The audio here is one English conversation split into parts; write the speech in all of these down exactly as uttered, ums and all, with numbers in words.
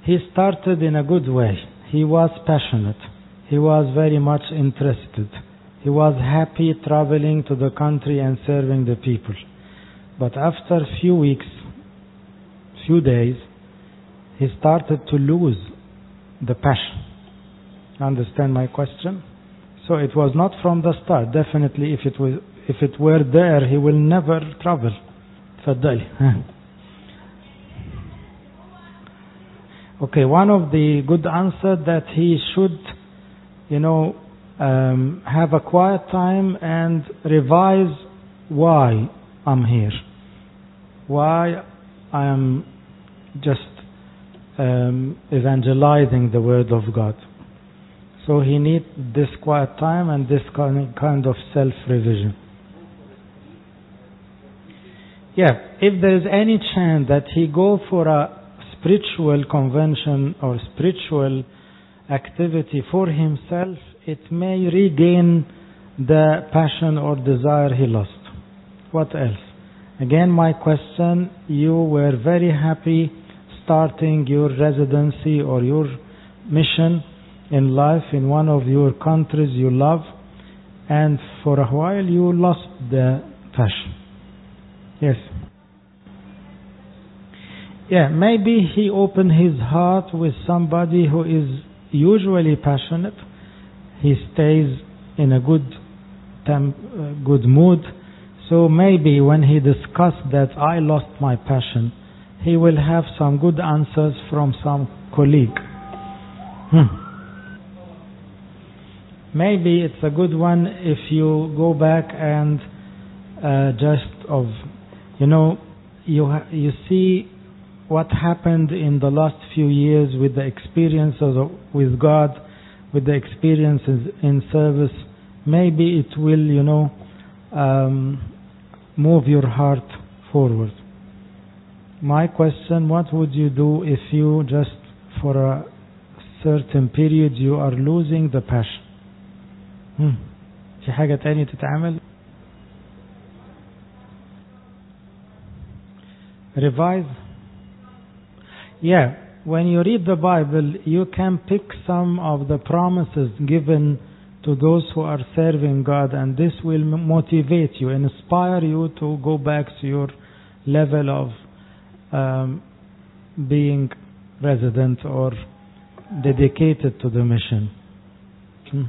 he started in a good way. He was passionate. He was very much interested. He was happy traveling to the country and serving the people. But after a few weeks, few days, he started to lose the passion. Understand my question? So it was not from the start. Definitely, if it was, if it were there, he will never travel. تفضلي. Okay, one of the good answers that he should, you know, um, have a quiet time and revise why I'm here, why I am just um, evangelizing the Word of God. So he needs this quiet time and this kind of self-revision. Yeah, if there is any chance that he go for a spiritual convention or spiritual activity for himself, it may regain the passion or desire he lost. What else? Again, my question, you were very happy starting your residency or your mission in life in one of your countries you love, and for a while you lost the passion. Yes. Yeah, maybe he opened his heart with somebody who is usually passionate. He stays in a good temp, uh, good mood. So maybe when he discussed that I lost my passion, he will have some good answers from some colleague. Hmm. Maybe it's a good one if you go back and uh, just of, you know, you ha- you see what happened in the last few years with the experiences of, with God, with the experiences in service. Maybe it will, you know, um, move your heart forward. My question, what would you do if you just for a certain period you are losing the passion? Hmm. في حاجة تانية تتعمل؟ Revise. Yeah, when you read the Bible, you can pick some of the promises given to those who are serving God, and this will motivate you, inspire you to go back to your level of um, being resident or dedicated to the mission. Hmm.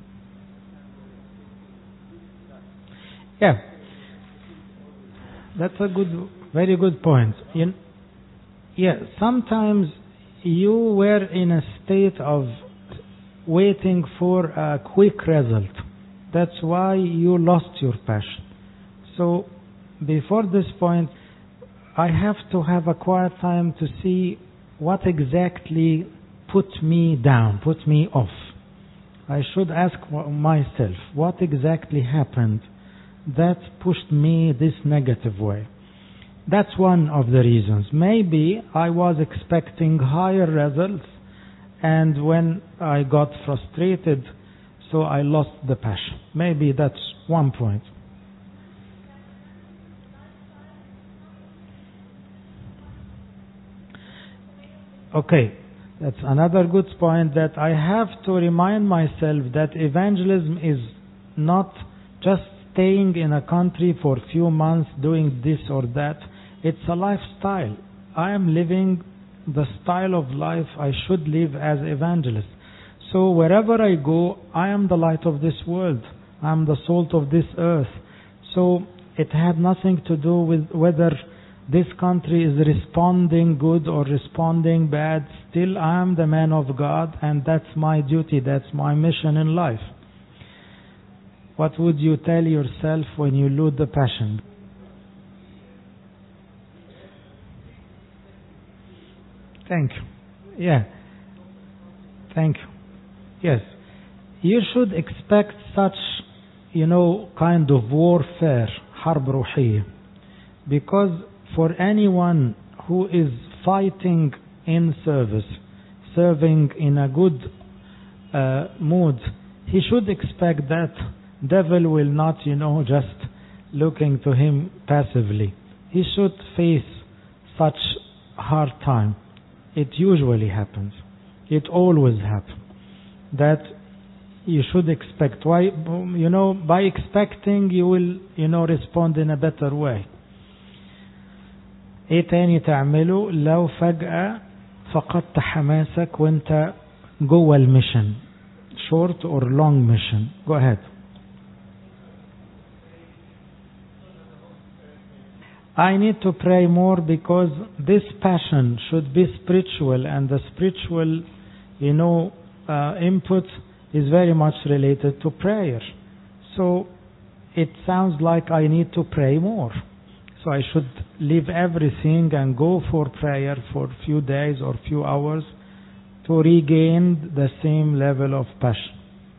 Yeah, that's a good, very good point. In, yeah, sometimes you were in a state of waiting for a quick result. That's why you lost your passion. So before this point, I have to have a quiet time to see what exactly put me down, put me off. I should ask myself, what exactly happened that pushed me this negative way? That's one of the reasons. Maybe I was expecting higher results, and when I got frustrated, so I lost the passion. Maybe that's one point. Okay, that's another good point, that I have to remind myself that evangelism is not just staying in a country for a few months doing this or that. It's a lifestyle. I am living the style of life I should live as evangelist. So wherever I go, I am the light of this world. I am the salt of this earth. So it had nothing to do with whether this country is responding good or responding bad. Still, I am the man of God, and that's my duty. That's my mission in life. What would you tell yourself when you lose the passion? Thank you. Yeah. Thank you. Yes. You should expect such, you know, kind of warfare, حرب روحية. Because for anyone who is fighting in service, serving in a good uh, mood, he should expect that devil will not, you know, just looking to him passively. He should face such hard time. it usually happens. It always happens. That you should expect. Why? You know, by expecting you will, you know, respond in a better way. ايه تاني تعمله لو فجأة فقدت حماسك وانت جوه الميشن؟ Short or long mission? Go ahead. I need to pray more because this passion should be spiritual, and the spiritual, you know, uh, input is very much related to prayer. So it sounds like I need to pray more. So I should leave everything and go for prayer for a few days or few hours to regain the same level of passion.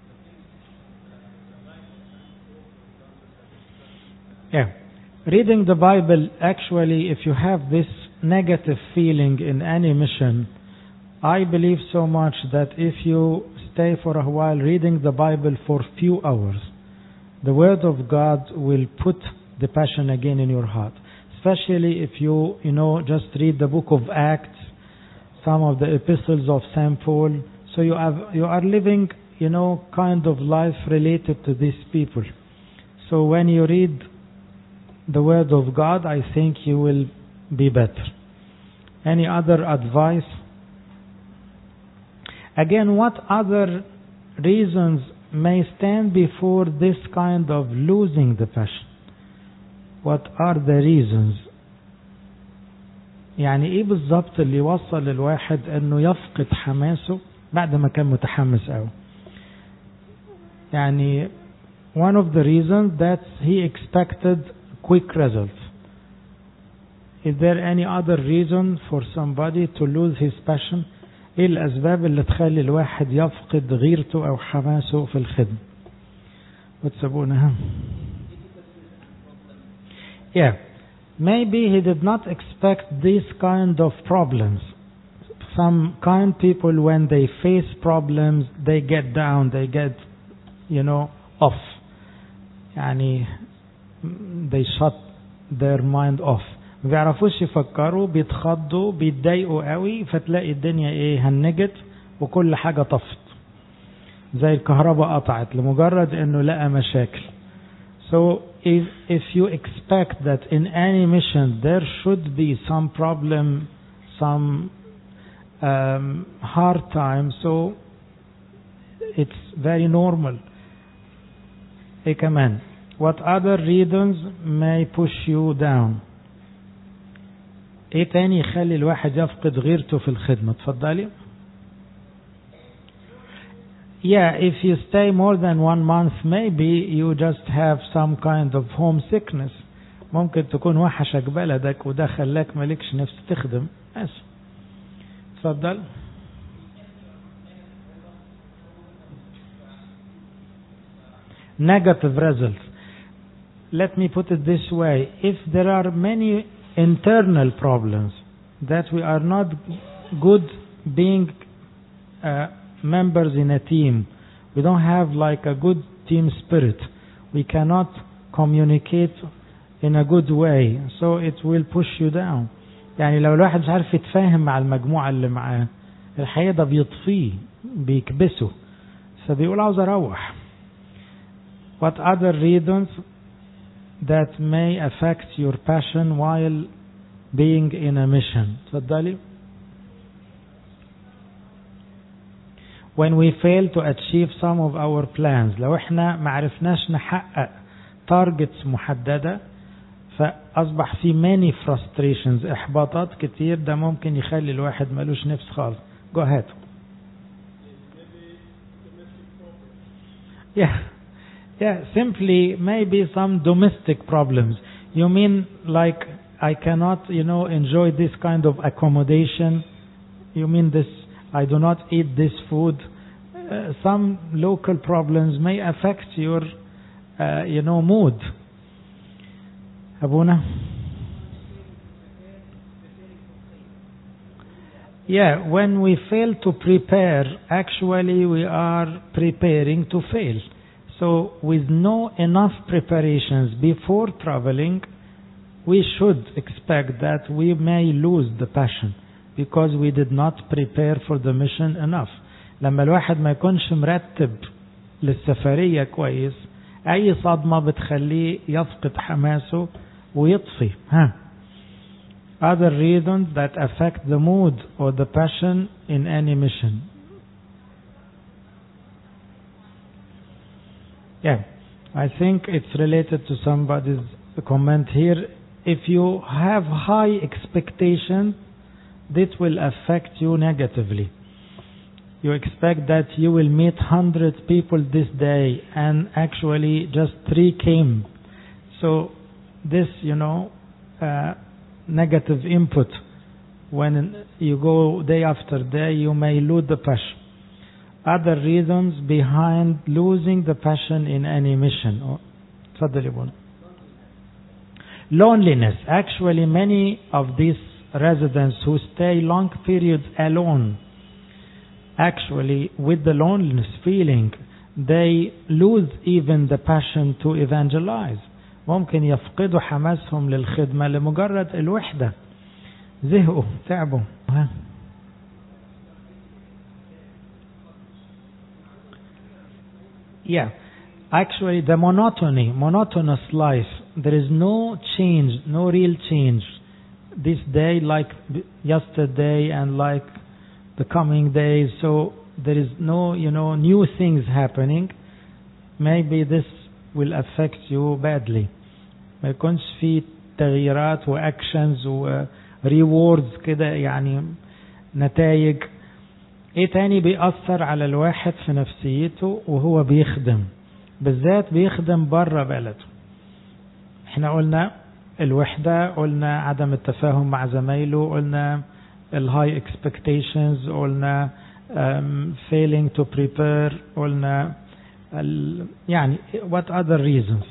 Yeah. Reading the Bible, actually, if you have this negative feeling in any mission, I believe so much that if you stay for a while reading the Bible for few hours, the Word of God will put the passion again in your heart. Especially if you, you know, just read the book of Acts, some of the epistles of Saint Paul. So you have, you are living, you know, kind of life related to these people. So when you read the Word of God, I think you will be better. Any other advice? Again, what other reasons may stand before this kind of losing the passion? What are the reasons? يعني ايه بالضبط اللي يوصل الواحد انه يفقد حماسه بعد ما كان متحمس قوي؟ يعني one of the reasons that he expected quick results. Is there any other reason for somebody to lose his passion? ايه الاسباب اللي تخلي الواحد يفقد غيرته او حماسه في الخدمة؟ وتسابونها. Yeah, maybe he did not expect these kind of problems. Some kind people, when they face problems, they get down, they get, you know, off. يعني they shut their mind off. ما بيعرفوش يفكروا، بيتخضوا، بيتضايقوا قوي، فتلاقي الدنيا ايه هنجت وكل حاجة طفت. زي الكهرباء قطعت لمجرد انه لقى مشاكل. So if, if you expect that in any mission there should be some problem, some um, hard time, so it's very normal. ايه كمان؟ What other reasons may push you down? ايه تاني يخلي الواحد يفقد غيرته في الخدمة؟ تفضلي. Yeah, if you stay more than one month, maybe you just have some kind of homesickness. ممكن تكون وحشك بلدك وده خلاك مالكش نفس تخدم. بس. تفضل. Negative results. Let me put it this way. If there are many internal problems that we are not good being uh, members in a team, we don't have like a good team spirit, we cannot communicate in a good way, so it will push you down. يعني لو الواحد مش عارف يتفاهم مع المجموعة اللي معاه، الحقيقة ده بيطفيه، بيكبسه، فبيقول عاوز أروح. What other reasons that may affect your passion while being in a mission? تفضلي. When we fail to achieve some of our plans, لو احنا ما عرفناش نحقق targets محددة، فأصبح في many frustrations، إحباطات كتير، ده ممكن يخلي الواحد ملوش نفس خالص. Go ahead. Yeah. Yeah, simply maybe some domestic problems. You mean like I cannot, you know, enjoy this kind of accommodation? You mean this, I do not eat this food? Uh, some local problems may affect your, uh, you know, mood. Abuna? Yeah, when we fail to prepare, actually we are preparing to fail. So with no enough preparations before traveling, we should expect that we may lose the passion. because we did not prepare for the mission enough. لما الواحد ما يكونش مرتب للسفرية كويس، أي صدمة بتخليه يفقد حماسه ويطفي. ها. Other reasons that affect the mood or the passion in any mission. Yeah, I think it's related to somebody's comment here. If you have high expectations, this will affect you negatively. You expect that you will meet one hundred people this day and actually just three came. So this, you know, uh, negative input, when you go day after day, you may lose the passion. Other reasons behind losing the passion in any mission. تفضل يا بونا. Loneliness. Actually, many of these residents who stay long periods alone, actually with the loneliness feeling, they lose even the passion to evangelize. ممكن يفقدوا حماسهم للخدمة لمجرد الوحدة. زهقوا، تعبوا. Yeah, actually the monotony, monotonous life, there is no change, no real change. This day like yesterday and like the coming days, so there is no, you know, new things happening. Maybe this will affect you badly. ما يكونش في تغييرات واكشنز وريوردز كده، يعني نتائج. ايه تاني بيأثر على الواحد في نفسيته وهو بيخدم، بالذات بيخدم بره بلده؟ احنا قلنا الوحدة، قلنا عدم التفاهم مع زمايله، قلنا الهاي اكسبكتيشنز، قلنا um, failing to prepare، قلنا ال... يعني what other reasons?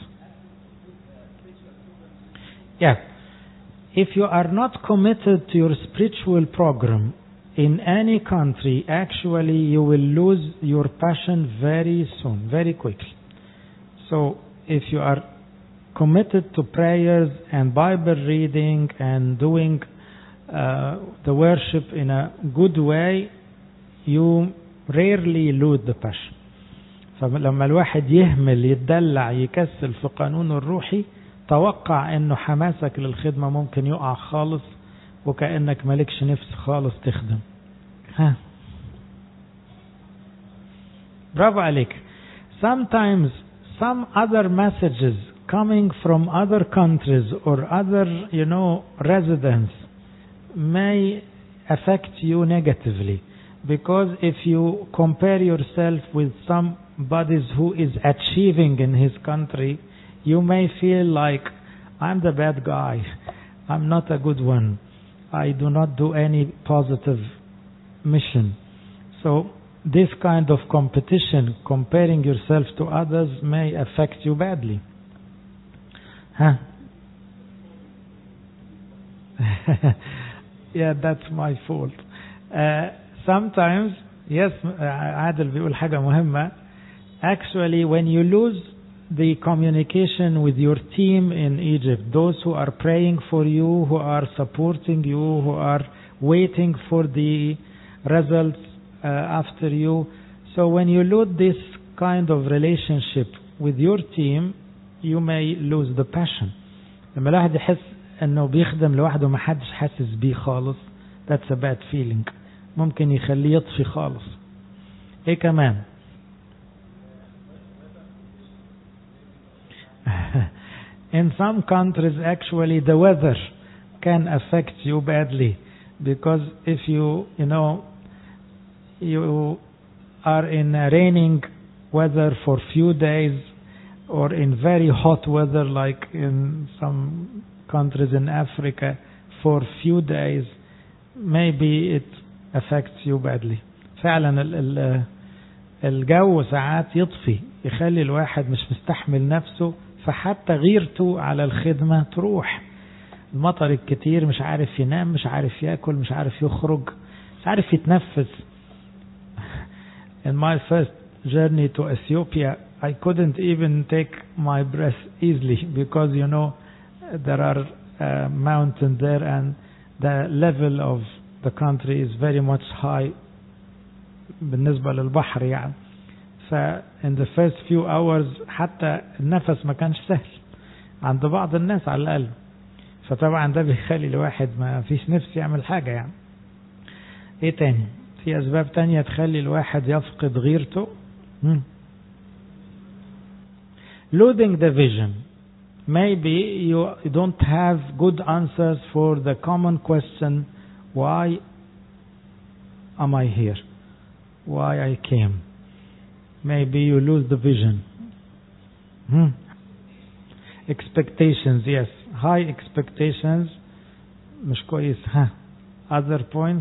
Yeah, if you are not committed to your spiritual program in any country, actually you will lose your passion very soon, very quickly. So if you are committed to prayers and Bible reading and doing uh, the worship in a good way, you rarely lose the passion. فلما الواحد يهمل يتدلع يكسل في قانون الروحي، توقع انه حماسك للخدمة ممكن يقع خالص وكأنك مالكش نفس خالص تخدم. ها برافو عليك. Sometimes some other messages coming from other countries or other, you know, residents may affect you negatively, because if you compare yourself with somebody who is achieving in his country, you may feel like, I'm the bad guy, I'm not a good one, I do not do any positive mission. So this kind of competition, comparing yourself to others, may affect you badly. Huh? Yeah, that's my fault. Uh, sometimes, yes, عادل بيقول حاجة مهمة. Actually, when you lose the communication with your team in Egypt, those who are praying for you, who are supporting you, who are waiting for the results uh, after you. So when you lose this kind of relationship with your team, you may lose the passion. لما الواحد يحس انه بيخدم لوحده ما حدش حاسس بيه خالص، that's a bad feeling. ممكن يخليه يطفي خالص. ايه كمان؟ In some countries, actually, the weather can affect you badly, because if you, you know, you are in a raining weather for few days, or in very hot weather, like in some countries in Africa, for few days, maybe it affects you badly. فعلا ال الجو ساعات يطفي، يخلي الواحد مش مستحمل نفسه، فحتى غيرته على الخدمة تروح. المطر الكتير، مش عارف ينام، مش عارف يأكل، مش عارف يخرج، مش عارف يتنفس. In my first journey to Ethiopia, I couldn't even take my breath easily, because, you know, there are uh, mountains there, and the level of the country is very much high بالنسبة للبحر يعني. ف in the first few hours حتى النفس ما كانش سهل عند بعض الناس على الأقل. فطبعا ده بيخلي الواحد ما فيش نفس يعمل حاجة يعني. ايه تاني؟ في أسباب تانية تخلي الواحد يفقد غيرته. hmm. Losing the vision. Maybe you don't have good answers for the common question, why am I here? Why I came? Maybe you lose the vision. Hmm. Expectations, yes. High expectations. مش كويس. ها. Other points.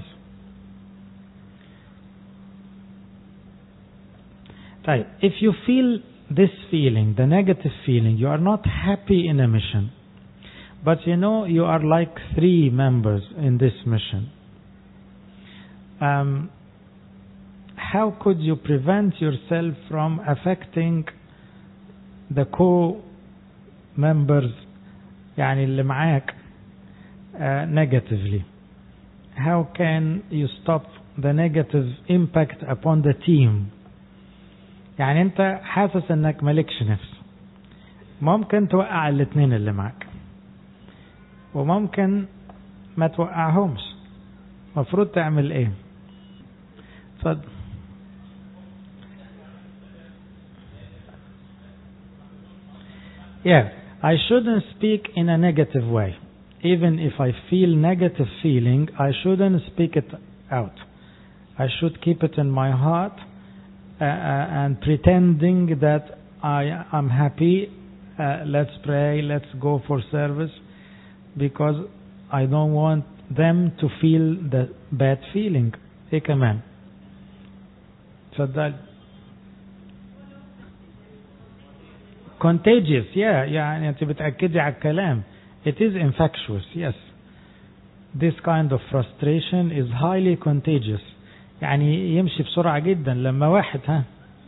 طيب. If you feel this feeling, the negative feeling, you are not happy in a mission. But you know you are like three members in this mission. Um, how could you prevent yourself from affecting the co-members يعني اللي معاك uh, negatively? How can you stop the negative impact upon the team? يعني انت حاسس انك مالكش نفس، ممكن توقع الاثنين اللي معاك وممكن ما توقعهمش. مفروض تعمل ايه؟ اتفضل. Yeah, I shouldn't speak in a negative way. Even if I feel negative feeling, I shouldn't speak it out. I should keep it in my heart uh, and pretending that I am happy. Uh, let's pray, let's go for service, because I don't want them to feel the bad feeling. إيه كمان؟ تفضل. Contagious, yeah, يعني أنت بتأكدي على الكلام. It is infectious, yes. This kind of frustration is highly contagious. يعني يمشي بسرعة جدا لما واحد ها.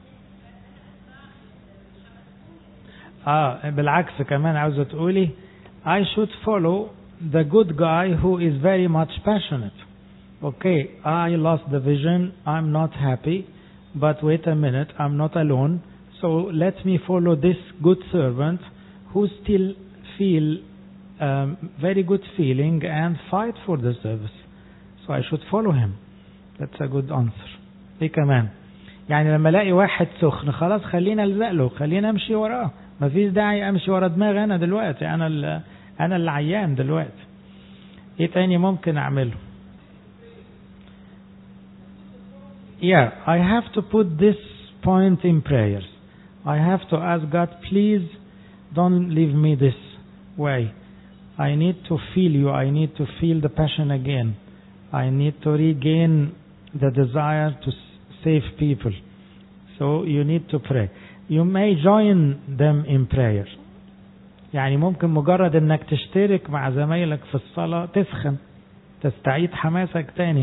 آه بالعكس كمان عاوزة تقولي I should follow the good guy who is very much passionate. Okay, I lost the vision, I'm not happy, but wait a minute, I'm not alone. So let me follow this good servant who still feel um, very good feeling and fight for the service. So I should follow him. That's a good answer. إيه كمان؟ يعني لما الاقي واحد سخن خلاص خلينا الزق له، خلينا امشي وراه. ما فيش داعي امشي ورا دماغي انا دلوقتي، انا ال انا اللي عيان دلوقتي. ايه تاني ممكن اعمله؟ Yeah, I have to put this point in prayers. I have to ask God, please don't leave me this way. I need to feel you. I need to feel the passion again. I need to regain the desire to save people. So you need to pray. You may join them in prayer. يعني ممكن مجرد انك تشترك مع زمايلك في الصلاة تسخن، تستعيد حماسك تاني.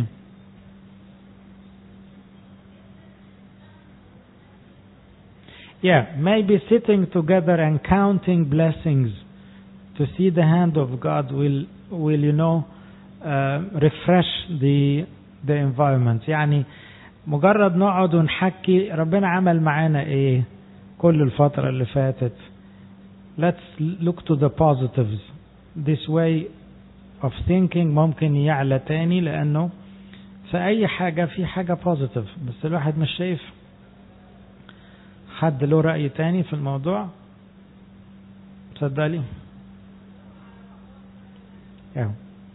Yeah, maybe sitting together and counting blessings to see the hand of God will, will you know, uh, refresh the the environment. يعني مجرد نقعد ونحكي ربنا عمل معانا ايه كل الفترة اللي فاتت. Let's look to the positives. This way of thinking ممكن يعلى تاني، لأنه في أي حاجة في حاجة positive، بس الواحد مش شايف. حد له رأي تاني في الموضوع؟ تصدقلي؟ yeah.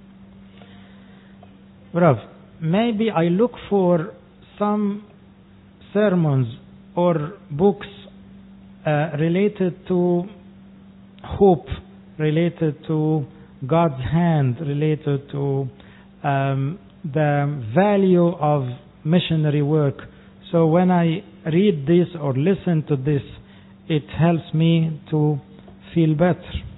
برافو. Maybe I look for some sermons or books uh, related to hope, related to God's hand, related to um, the value of missionary work. So when I read this or listen to this, it helps me to feel better.